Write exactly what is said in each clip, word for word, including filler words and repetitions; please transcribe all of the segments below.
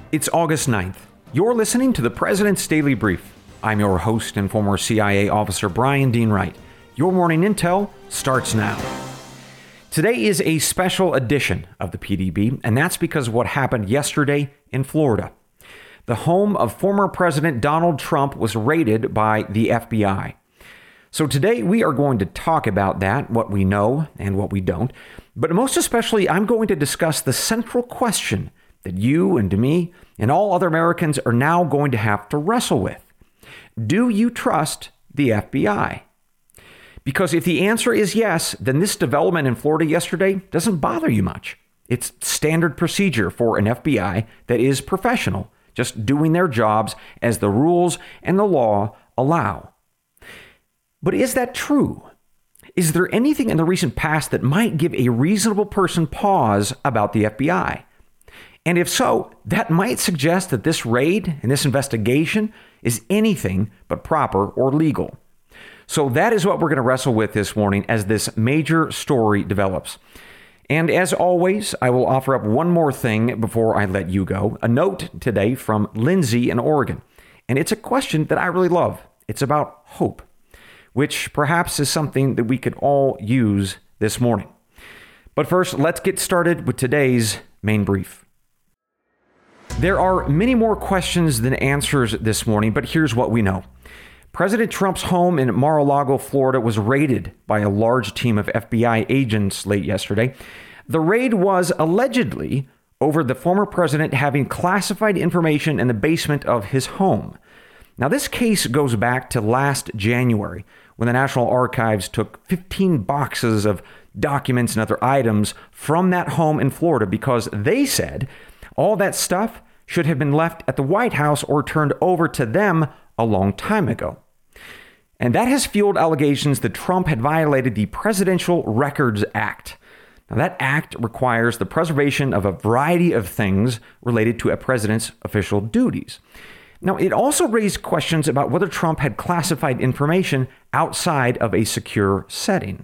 It's August ninth. You're listening to the President's Daily Brief. I'm your host and former C I A officer Brian Dean Wright. Your morning intel starts now. Today is a special edition of the P D B, and that's because of what happened yesterday in Florida. The home of former President Donald Trump was raided by the F B I. So today we are going to talk about that, what we know and what we don't. But most especially, I'm going to discuss the central question that you and me and all other Americans are now going to have to wrestle with. Do you trust the F B I? Because if the answer is yes, then this development in Florida yesterday doesn't bother you much. It's standard procedure for an F B I that is professional, just doing their jobs as the rules and the law allow. But is that true? Is there anything in the recent past that might give a reasonable person pause about the F B I? And if so, that might suggest that this raid and this investigation is anything but proper or legal. So that is what we're going to wrestle with this morning as this major story develops. And as always, I will offer up one more thing before I let you go. A note today from Lindsay in Oregon. And it's a question that I really love. It's about hope, which perhaps is something that we could all use this morning. But first, let's get started with today's main brief. There are many more questions than answers this morning, but here's what we know. President Trump's home in Mar-a-Lago, Florida, was raided by a large team of F B I agents late yesterday. The raid was allegedly over the former president having classified information in the basement of his home. Now, this case goes back to last January when the National Archives took fifteen boxes of documents and other items from that home in Florida because they said all that stuff should have been left at the White House or turned over to them a long time ago. And that has fueled allegations that Trump had violated the Presidential Records Act. Now, that act requires the preservation of a variety of things related to a president's official duties. Now, it also raised questions about whether Trump had classified information outside of a secure setting.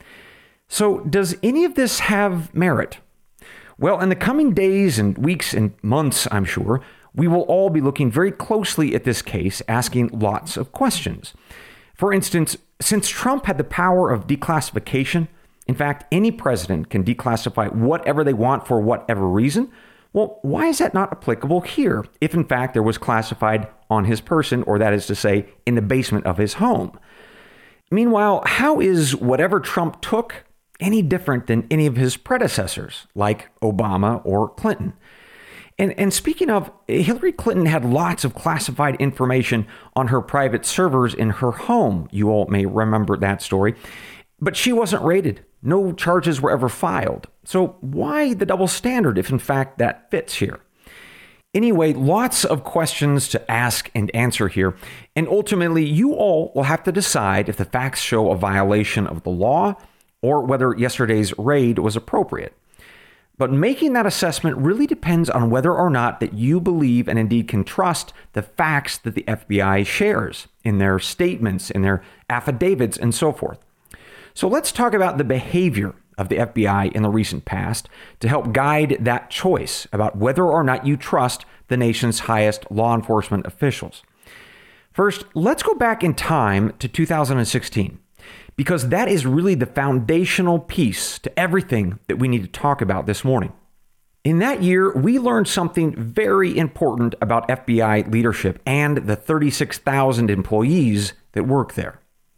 So, does any of this have merit? Well, in the coming days and weeks and months, I'm sure, we will all be looking very closely at this case, asking lots of questions. For instance, since Trump had the power of declassification, in fact, any president can declassify whatever they want for whatever reason, well, why is that not applicable here if, in fact, there was classified on his person, or that is to say, in the basement of his home? Meanwhile, how is whatever Trump took any different than any of his predecessors, like Obama or Clinton? And, and speaking of, Hillary Clinton had lots of classified information on her private servers in her home. You all may remember that story. But she wasn't raided. No charges were ever filed. So why the double standard if in fact that fits here? Anyway, lots of questions to ask and answer here. And ultimately, you all will have to decide if the facts show a violation of the law or whether yesterday's raid was appropriate. But making that assessment really depends on whether or not that you believe and indeed can trust the facts that the F B I shares in their statements, in their affidavits, and so forth. So let's talk about the behavior of the F B I in the recent past to help guide that choice about whether or not you trust the nation's highest law enforcement officials. First, let's go back in time to two thousand sixteen, because that is really the foundational piece to everything that we need to talk about this morning. In that year, we learned something very important about F B I leadership and the thirty-six thousand employees that work there.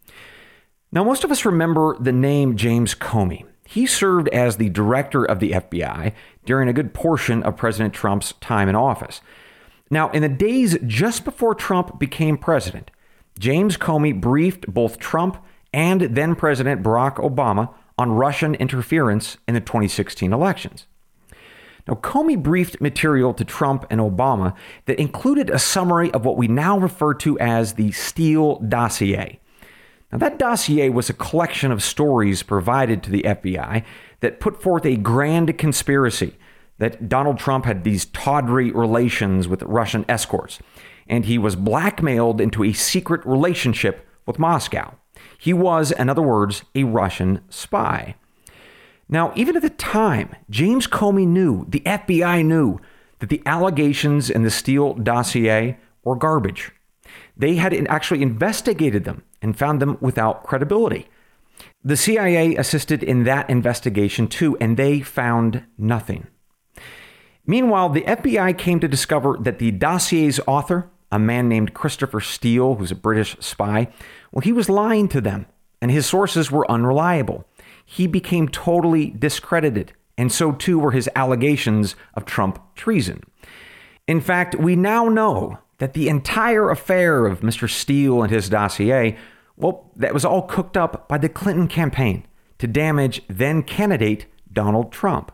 Now, most of us remember the name James Comey. He served as the director of the F B I during a good portion of President Trump's time in office. Now, in the days just before Trump became president, James Comey briefed both Trump and then President Barack Obama on Russian interference in the twenty sixteen elections. Now, Comey briefed material to Trump and Obama that included a summary of what we now refer to as the Steele dossier. Now, that dossier was a collection of stories provided to the F B I that put forth a grand conspiracy that Donald Trump had these tawdry relations with Russian escorts, and he was blackmailed into a secret relationship with Moscow. He was, in other words, a Russian spy. Now, even at the time, James Comey knew, the F B I knew, that the allegations in the Steele dossier were garbage. They had actually investigated them and found them without credibility. The C I A assisted in that investigation too, and they found nothing. Meanwhile, the F B I came to discover that the dossier's author, a man named Christopher Steele, who's a British spy, well, he was lying to them, and his sources were unreliable. He became totally discredited, and so too were his allegations of Trump treason. In fact, we now know that the entire affair of Mister Steele and his dossier, well, that was all cooked up by the Clinton campaign to damage then-candidate Donald Trump.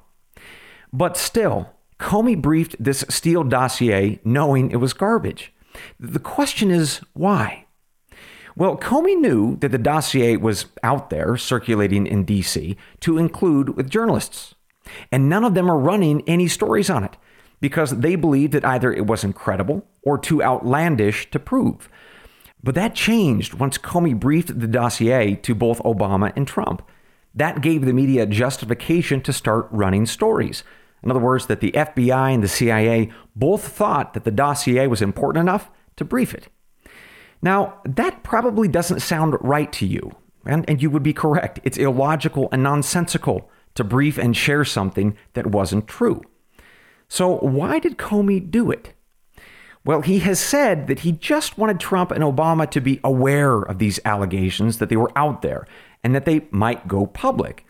But still, Comey briefed this Steele dossier knowing it was garbage. The question is, why? Well, Comey knew that the dossier was out there circulating in D C to include with journalists, and none of them are running any stories on it because they believed that either it wasn't credible or too outlandish to prove. But that changed once Comey briefed the dossier to both Obama and Trump. That gave the media justification to start running stories. In other words, that the F B I and the C I A both thought that the dossier was important enough to brief it. Now, that probably doesn't sound right to you, and, and you would be correct. It's illogical and nonsensical to brief and share something that wasn't true. So why did Comey do it? Well, he has said that he just wanted Trump and Obama to be aware of these allegations, that they were out there, and that they might go public.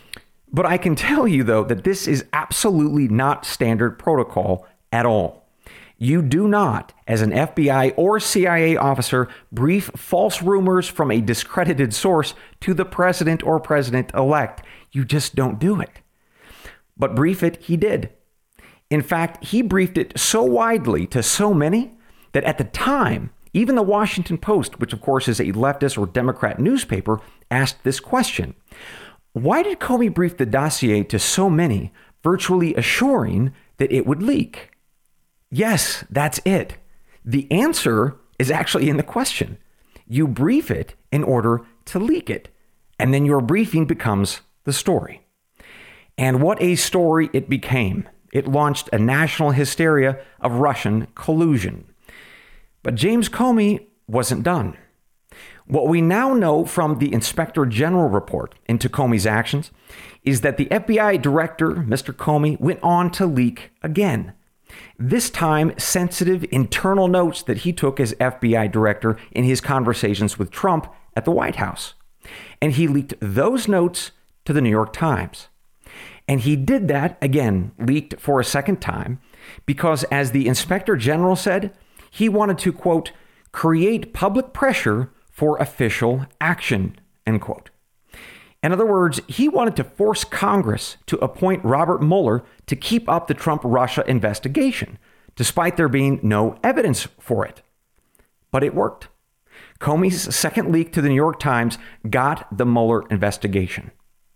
But I can tell you, though, that this is absolutely not standard protocol at all. You do not, as an F B I or C I A officer, brief false rumors from a discredited source to the president or president-elect. You just don't do it. But brief it, he did. In fact, he briefed it so widely to so many that at the time, even the Washington Post, which of course is a leftist or Democrat newspaper, asked this question. Why did Comey brief the dossier to so many, virtually assuring that it would leak? Yes, that's it. The answer is actually in the question. You brief it in order to leak it, and then your briefing becomes the story. And what a story it became. It launched a national hysteria of Russian collusion. But James Comey wasn't done. What we now know from the Inspector General report into Comey's actions is that the F B I director, Mister Comey, went on to leak again. This time, sensitive internal notes that he took as F B I director in his conversations with Trump at the White House. And he leaked those notes to the New York Times. And he did that, again, leaked for a second time, because as the Inspector General said, he wanted to, quote, create public pressure for official action, end quote. In other words, he wanted to force Congress to appoint Robert Mueller to keep up the Trump-Russia investigation, despite there being no evidence for it. But it worked. Comey's second leak to the New York Times got the Mueller investigation.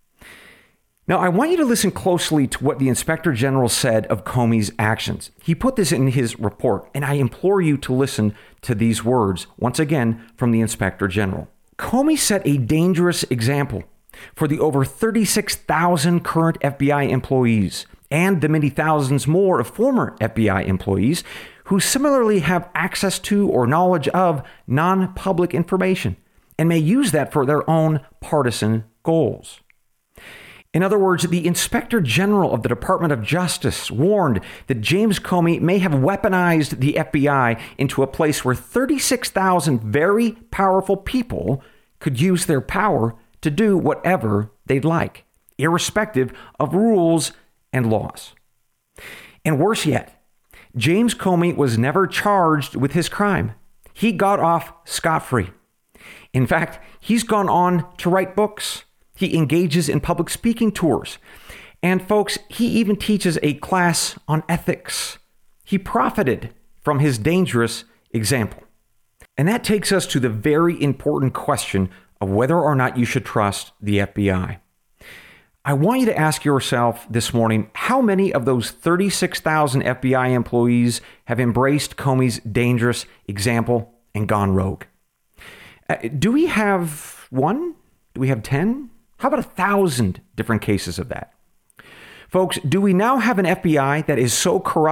Now, I want you to listen closely to what the Inspector General said of Comey's actions. He put this in his report, and I implore you to listen to these words, once again, from the Inspector General. Comey set a dangerous example for the over thirty-six thousand current F B I employees and the many thousands more of former F B I employees who similarly have access to or knowledge of non-public information and may use that for their own partisan goals. In other words, the Inspector General of the Department of Justice warned that James Comey may have weaponized the F B I into a place where thirty-six thousand very powerful people could use their power to do whatever they'd like, irrespective of rules and laws. And worse yet, James Comey was never charged with his crime. He got off scot-free. In fact, he's gone on to write books. He engages in public speaking tours. And folks, he even teaches a class on ethics. He profited from his dangerous example. And that takes us to the very important question of whether or not you should trust the F B I. I want you to ask yourself this morning, how many of those thirty-six thousand F B I employees have embraced Comey's dangerous example and gone rogue? Uh, do we have one? Do we have ten? How about a thousand different cases of that? Folks, do we now have an F B I that is so corrupt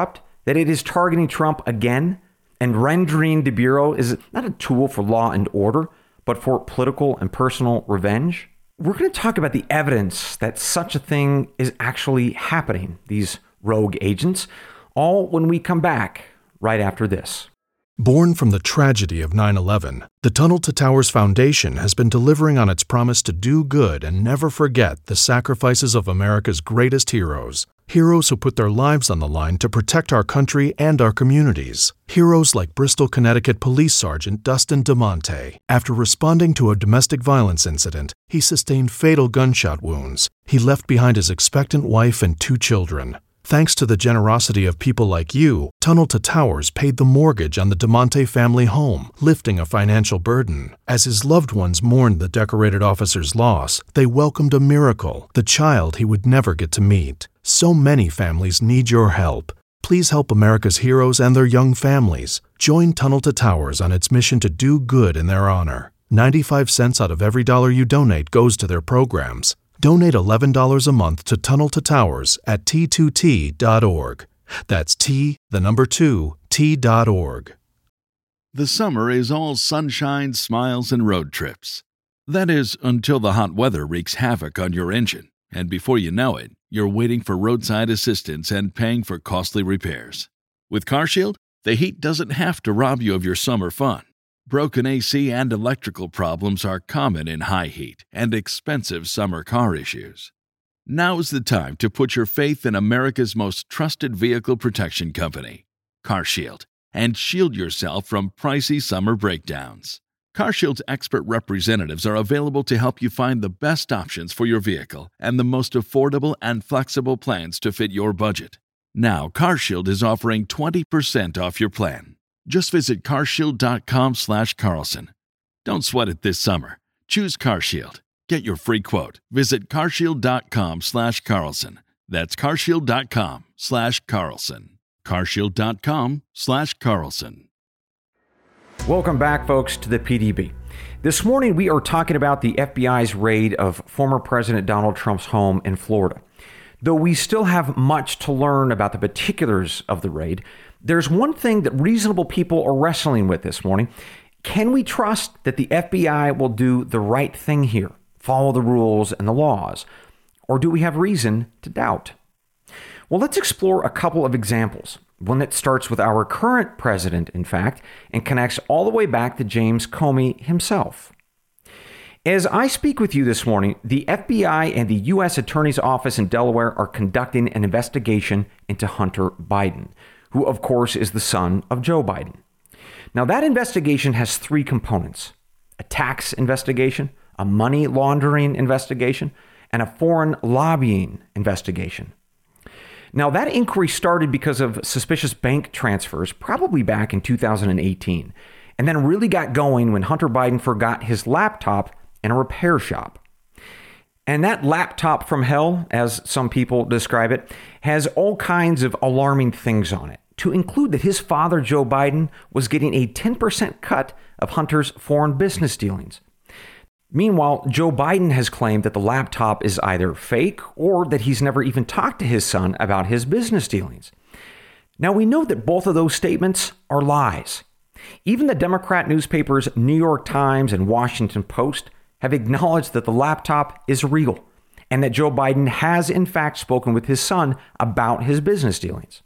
that it is targeting Trump again and rendering the Bureau is not a tool for law and order, but for political and personal revenge? We're going to talk about the evidence that such a thing is actually happening, these rogue agents, all when we come back right after this. Born from the tragedy of nine eleven, the Tunnel to Towers Foundation has been delivering on its promise to do good and never forget the sacrifices of America's greatest heroes. Heroes who put their lives on the line to protect our country and our communities. Heroes like Bristol, Connecticut Police Sergeant Dustin DeMonte. After responding to a domestic violence incident, he sustained fatal gunshot wounds. He left behind his expectant wife and two children. Thanks to the generosity of people like you, Tunnel to Towers paid the mortgage on the DeMonte family home, lifting a financial burden. As his loved ones mourned the decorated officer's loss, they welcomed a miracle, the child he would never get to meet. So many families need your help. Please help America's heroes and their young families. Join Tunnel to Towers on its mission to do good in their honor. ninety-five cents out of every dollar you donate goes to their programs. Donate eleven dollars a month to Tunnel to Towers at T two T dot org. That's T, the number two, T dot org. The summer is all sunshine, smiles, and road trips. That is, until the hot weather wreaks havoc on your engine, and before you know it, you're waiting for roadside assistance and paying for costly repairs. With CarShield, the heat doesn't have to rob you of your summer fun. Broken A C and electrical problems are common in high heat and expensive summer car issues. Now is the time to put your faith in America's most trusted vehicle protection company, CarShield, and shield yourself from pricey summer breakdowns. CarShield's expert representatives are available to help you find the best options for your vehicle and the most affordable and flexible plans to fit your budget. Now, CarShield is offering twenty percent off your plan. Just visit carshield.com slash Carlson. Don't sweat it this summer. Choose CarShield. Get your free quote. Visit carshield.com slash Carlson. That's carshield.com slash Carlson. carshield.com slash Carlson. Welcome back, folks, to the P D B. This morning, we are talking about the F B I's raid of former President Donald Trump's home in Florida. Though we still have much to learn about the particulars of the raid, there's one thing that reasonable people are wrestling with this morning. Can we trust that the F B I will do the right thing here, follow the rules and the laws? Or do we have reason to doubt? Well, let's explore a couple of examples. One that starts with our current president, in fact, and connects all the way back to James Comey himself. As I speak with you this morning, the F B I and the U S Attorney's Office in Delaware are conducting an investigation into Hunter Biden, who, of course, is the son of Joe Biden. Now, that investigation has three components: a tax investigation, a money laundering investigation, and a foreign lobbying investigation. Now, that inquiry started because of suspicious bank transfers, probably back in two thousand eighteen, and then really got going when Hunter Biden forgot his laptop in a repair shop. And that laptop from hell, as some people describe it, has all kinds of alarming things on it, to include that his father, Joe Biden, was getting a ten percent cut of Hunter's foreign business dealings. Meanwhile, Joe Biden has claimed that the laptop is either fake or that he's never even talked to his son about his business dealings. Now, we know that both of those statements are lies. Even the Democrat newspapers New York Times and Washington Post have acknowledged that the laptop is real and that Joe Biden has in fact spoken with his son about his business dealings.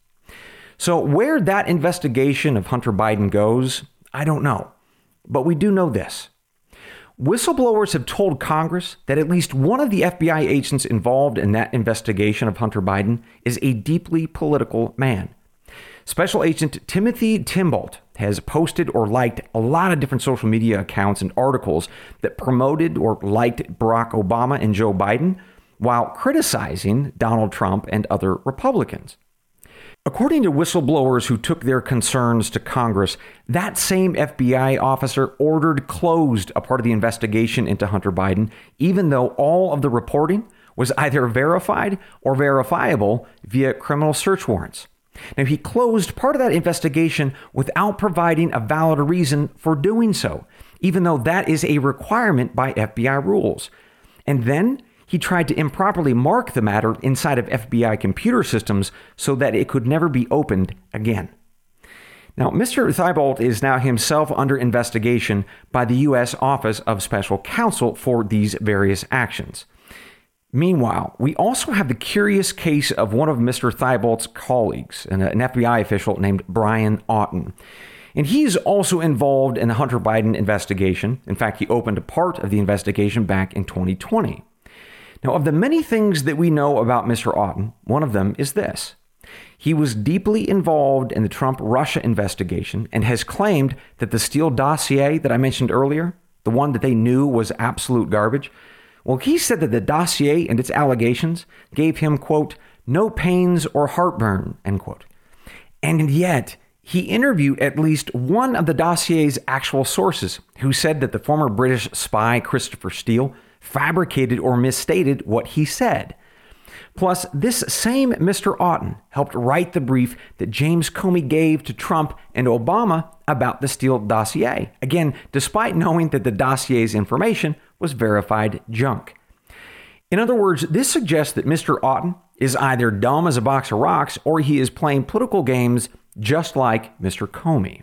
So where that investigation of Hunter Biden goes, I don't know. But we do know this. Whistleblowers have told Congress that at least one of the F B I agents involved in that investigation of Hunter Biden is a deeply political man. Special Agent Timothy Timbolt has posted or liked a lot of different social media accounts and articles that promoted or liked Barack Obama and Joe Biden while criticizing Donald Trump and other Republicans. According to whistleblowers who took their concerns to Congress, that same F B I officer ordered closed a part of the investigation into Hunter Biden, even though all of the reporting was either verified or verifiable via criminal search warrants. Now, he closed part of that investigation without providing a valid reason for doing so, even though that is a requirement by F B I rules. And then he tried to improperly mark the matter inside of F B I computer systems so that it could never be opened again. Now, Mister Thibault is now himself under investigation by the U S Office of Special Counsel for these various actions. Meanwhile, we also have the curious case of one of Mister Thibault's colleagues, an F B I official named Brian Auten. And he's also involved in the Hunter Biden investigation. In fact, he opened a part of the investigation back in twenty twenty. Now, of the many things that we know about Mister Auten, one of them is this. He was deeply involved in the Trump-Russia investigation and has claimed that the Steele dossier that I mentioned earlier, the one that they knew was absolute garbage, well, he said that the dossier and its allegations gave him, quote, no pains or heartburn, end quote. And yet, he interviewed at least one of the dossier's actual sources who said that the former British spy Christopher Steele fabricated or misstated what he said. Plus, this same Mister Auten helped write the brief that James Comey gave to Trump and Obama about the Steele dossier. Again, despite knowing that the dossier's information was verified junk. In other words, this suggests that Mister Auten is either dumb as a box of rocks or he is playing political games just like Mister Comey.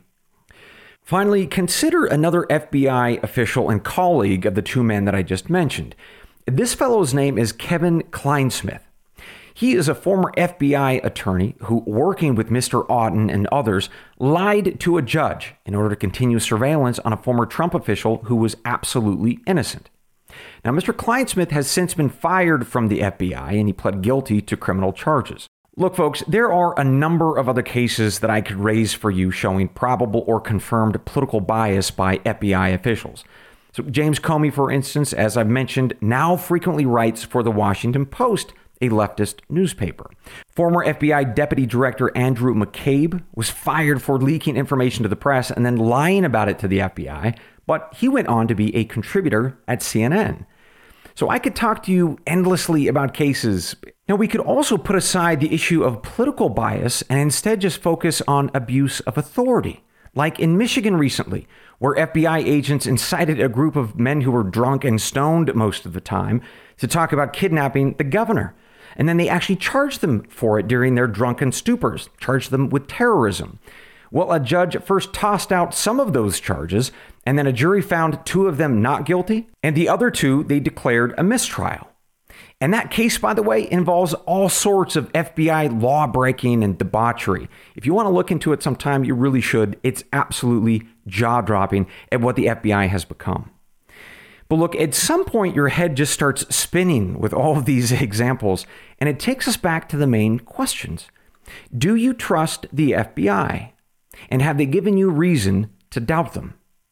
Finally, consider another F B I official and colleague of the two men that I just mentioned. This fellow's name is Kevin Clinesmith. He is a former F B I attorney who, working with Mister Auten and others, lied to a judge in order to continue surveillance on a former Trump official who was absolutely innocent. Now, Mister Clinesmith has since been fired from the F B I and he pled guilty to criminal charges. Look, folks, there are a number of other cases that I could raise for you showing probable or confirmed political bias by F B I officials. So James Comey, for instance, as I've mentioned, now frequently writes for the Washington Post, a leftist newspaper. Former F B I Deputy Director Andrew McCabe was fired for leaking information to the press and then lying about it to the F B I, but he went on to be a contributor at C N N. So I could talk to you endlessly about cases. Now, we could also put aside the issue of political bias and instead just focus on abuse of authority. Like in Michigan recently, where F B I agents incited a group of men who were drunk and stoned most of the time to talk about kidnapping the governor. And then they actually charged them for it during their drunken stupors, charged them with terrorism. Well, a judge first tossed out some of those charges, and then a jury found two of them not guilty, and the other two they declared a mistrial. And that case, by the way, involves all sorts of F B I law breaking and debauchery. If you want to look into it sometime, you really should. It's absolutely jaw-dropping at what the F B I has become. But look, at some point, your head just starts spinning with all of these examples, and it takes us back to the main questions. Do you trust the F B I? And have they given you reason to doubt them?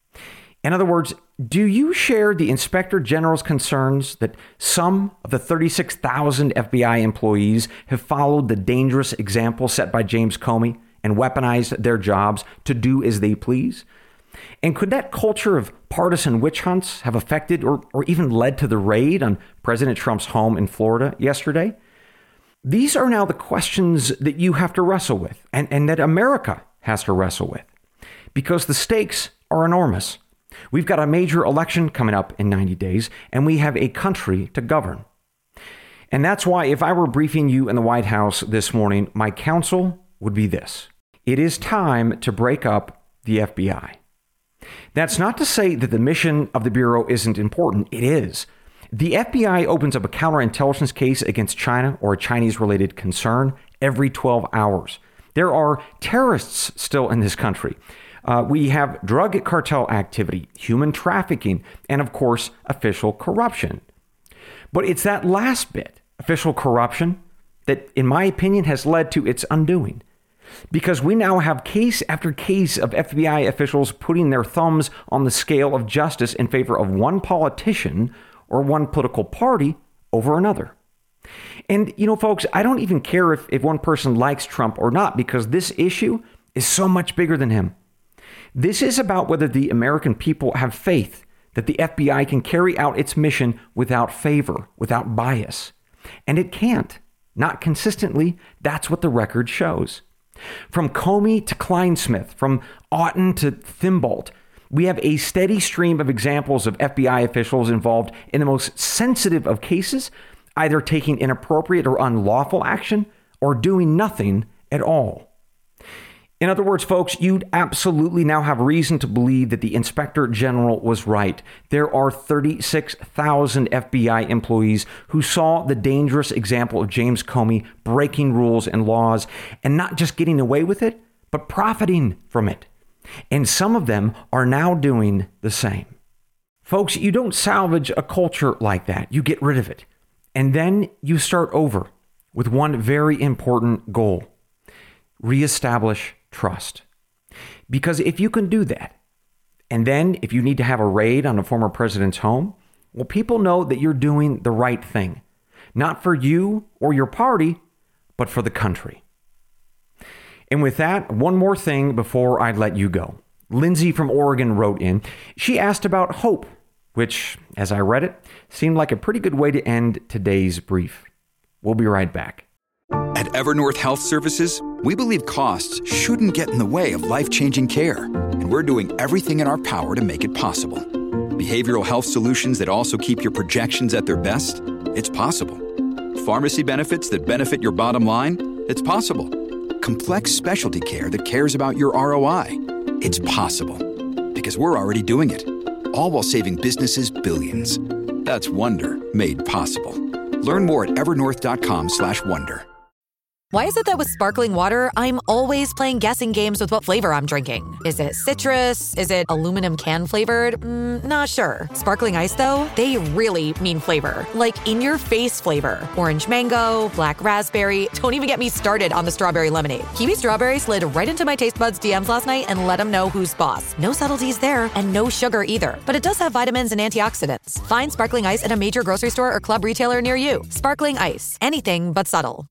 In other words, do you share the Inspector General's concerns that some of the thirty-six thousand F B I employees have followed the dangerous example set by James Comey and weaponized their jobs to do as they please? And could that culture of partisan witch hunts have affected or, or even led to the raid on President Trump's home in Florida yesterday? These are now the questions that you have to wrestle with and, and that America has to wrestle with, because the stakes are enormous. We've got a major election coming up in ninety days, and we have a country to govern. And that's why if I were briefing you in the White House this morning, my counsel would be this. It is time to break up the F B I. That's not to say that the mission of the Bureau isn't important. It is. The F B I opens up a counterintelligence case against China or a Chinese-related concern every twelve hours. There are terrorists still in this country. Uh, we have drug cartel activity, human trafficking, and of course, official corruption. But it's that last bit, official corruption, that, in my opinion, has led to its undoing. Because we now have case after case of F B I officials putting their thumbs on the scale of justice in favor of one politician or one political party over another. And, you know, folks, I don't even care if, if one person likes Trump or not, because this issue is so much bigger than him. This is about whether the American people have faith that the F B I can carry out its mission without favor, without bias. And it can't. Not consistently. That's what the record shows. From Comey to Clinesmith, from Auten to Thibault, We have a steady stream of examples of F B I officials involved in the most sensitive of cases, either taking inappropriate or unlawful action or doing nothing at all. In other words, folks, you'd absolutely now have reason to believe that the Inspector General was right. There are thirty-six thousand F B I employees who saw the dangerous example of James Comey breaking rules and laws and not just getting away with it, but profiting from it. And some of them are now doing the same. Folks, you don't salvage a culture like that. You get rid of it. And then you start over with one very important goal: reestablish trust. Because if you can do that, and then if you need to have a raid on a former president's home, well, people know that you're doing the right thing, not for you or your party, but for the country. And with that, one more thing before I let you go. Lindsay from Oregon wrote in. She asked about hope, which, as I read it, seemed like a pretty good way to end today's brief. We'll be right back. At Evernorth Health Services, we believe costs shouldn't get in the way of life-changing care, and we're doing everything in our power to make it possible. Behavioral health solutions that also keep your projections at their best? It's possible. Pharmacy benefits that benefit your bottom line? It's possible. Complex specialty care that cares about your R O I? It's possible. Because we're already doing it. All while saving businesses billions. That's Wonder made possible. Learn more at evernorth.com slash wonder. Why is it that with sparkling water, I'm always playing guessing games with what flavor I'm drinking? Is it citrus? Is it aluminum can flavored? Mm, not sure. Sparkling ice, though, they really mean flavor. Like in-your-face flavor. Orange mango, black raspberry. Don't even get me started on the strawberry lemonade. Kiwi Strawberry slid right into my taste buds D Ms last night and let them know who's boss. No subtleties there, and no sugar either. But it does have vitamins and antioxidants. Find sparkling ice at a major grocery store or club retailer near you. Sparkling ice. Anything but subtle.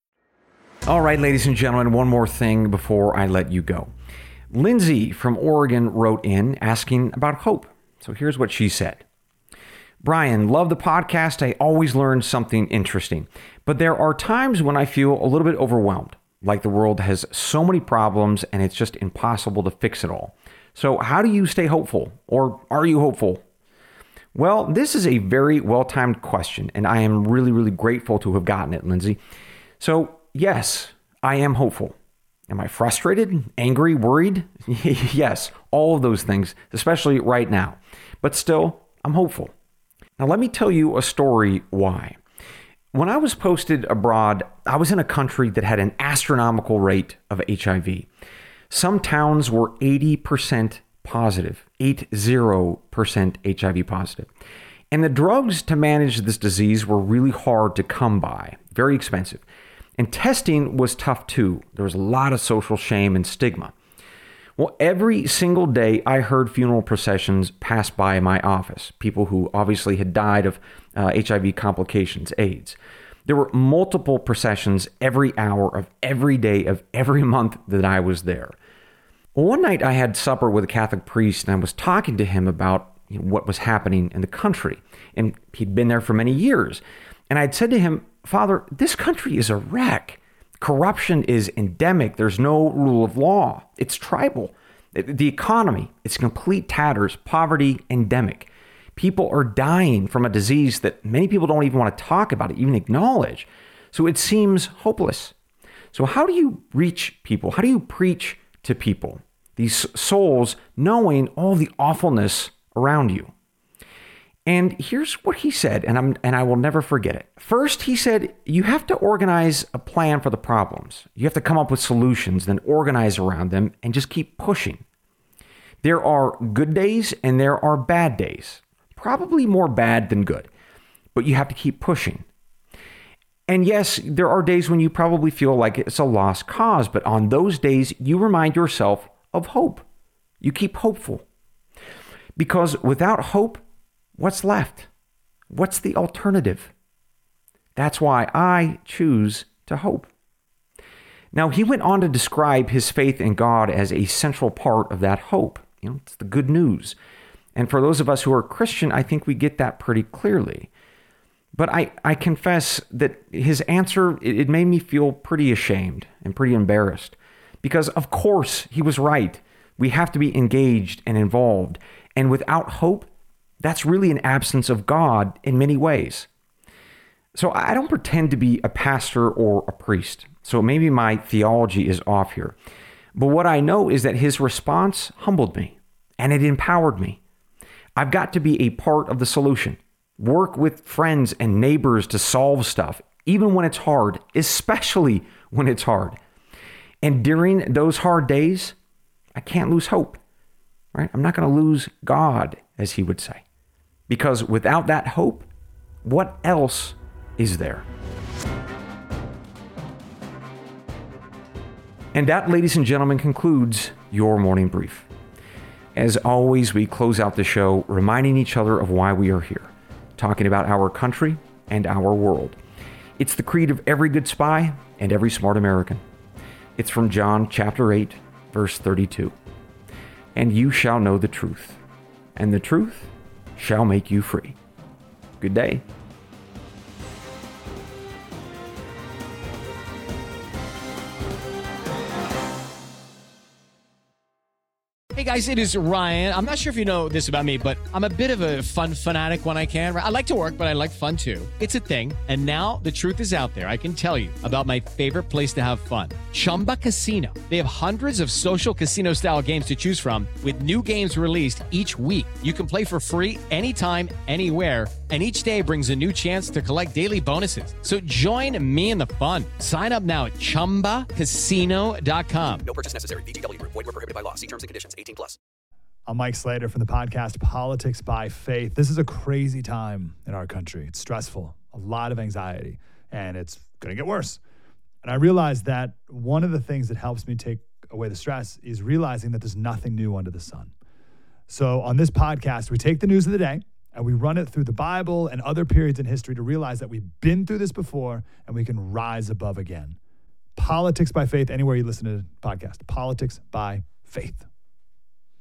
All right, ladies and gentlemen, one more thing before I let you go. Lindsay from Oregon wrote in asking about hope. So here's what she said. Brian, love the podcast. I always learn something interesting. But there are times when I feel a little bit overwhelmed, like the world has so many problems and it's just impossible to fix it all. So how do you stay hopeful? Or are you hopeful? Well, this is a very well-timed question, and I am really, really grateful to have gotten it, Lindsay. So yes, I am hopeful. Am I frustrated, angry, worried? Yes, all of those things, especially right now. But still, I'm hopeful. Now, let me tell you a story why. When I was posted abroad, I was in a country that had an astronomical rate of H I V. Some towns were eighty percent positive, eighty percent H I V positive. And the drugs to manage this disease were really hard to come by, very expensive. And testing was tough too. There was a lot of social shame and stigma. Well, every single day I heard funeral processions pass by my office, people who obviously had died of uh, H I V complications, AIDS. There were multiple processions every hour of every day of every month that I was there. Well, one night I had supper with a Catholic priest and I was talking to him about you know, what was happening in the country. And he'd been there for many years. And I'd said to him, Father, this country is a wreck. Corruption is endemic. There's no rule of law. It's tribal. The economy, it's complete tatters, poverty endemic. People are dying from a disease that many people don't even want to talk about, even acknowledge. So it seems hopeless. So how do you reach people? How do you preach to people, these souls, knowing all the awfulness around you? And here's what he said, and I'm and I will never forget it. First, he said, you have to organize a plan for the problems. You have to come up with solutions, then organize around them, and just keep pushing. There are good days and there are bad days. Probably more bad than good, but you have to keep pushing. And yes, there are days when you probably feel like it's a lost cause, but on those days, you remind yourself of hope. You keep hopeful. Because without hope, what's left? What's the alternative? That's why I choose to hope. Now, he went on to describe his faith in God as a central part of that hope. You know, it's the good news. And for those of us who are Christian, I think we get that pretty clearly. But I, I confess that his answer, it, it made me feel pretty ashamed and pretty embarrassed. Because of course he was right. We have to be engaged and involved. And without hope, that's really an absence of God in many ways. So I don't pretend to be a pastor or a priest. So maybe my theology is off here. But what I know is that his response humbled me and it empowered me. I've got to be a part of the solution. Work with friends and neighbors to solve stuff, even when it's hard, especially when it's hard. And during those hard days, I can't lose hope, right? I'm not going to lose God, as he would say. Because without that hope, what else is there? And that, ladies and gentlemen, concludes your morning brief. As always, we close out the show reminding each other of why we are here, talking about our country and our world. It's the creed of every good spy and every smart American. It's from John chapter eight, verse thirty-two. And you shall know the truth, and the truth shall make you free. Good day. Hey guys, it is Ryan. I'm not sure if you know this about me, but I'm a bit of a fun fanatic when I can. I like to work, but I like fun too. It's a thing. And now the truth is out there. I can tell you about my favorite place to have fun. Chumba Casino. They have hundreds of social casino style games to choose from with new games released each week. You can play for free anytime, anywhere. And each day brings a new chance to collect daily bonuses. So join me in the fun. Sign up now at chumba casino dot com. No purchase necessary. V G W Group. Void where prohibited by law. See terms and conditions. eighteen plus. I'm Mike Slater from the podcast Politics by Faith. This is a crazy time in our country. It's stressful, a lot of anxiety, and it's going to get worse. And I realized that one of the things that helps me take away the stress is realizing that there's nothing new under the sun. So on this podcast, we take the news of the day and we run it through the Bible and other periods in history to realize that we've been through this before and we can rise above again. Politics by Faith, anywhere you listen to the podcast. Politics by Faith.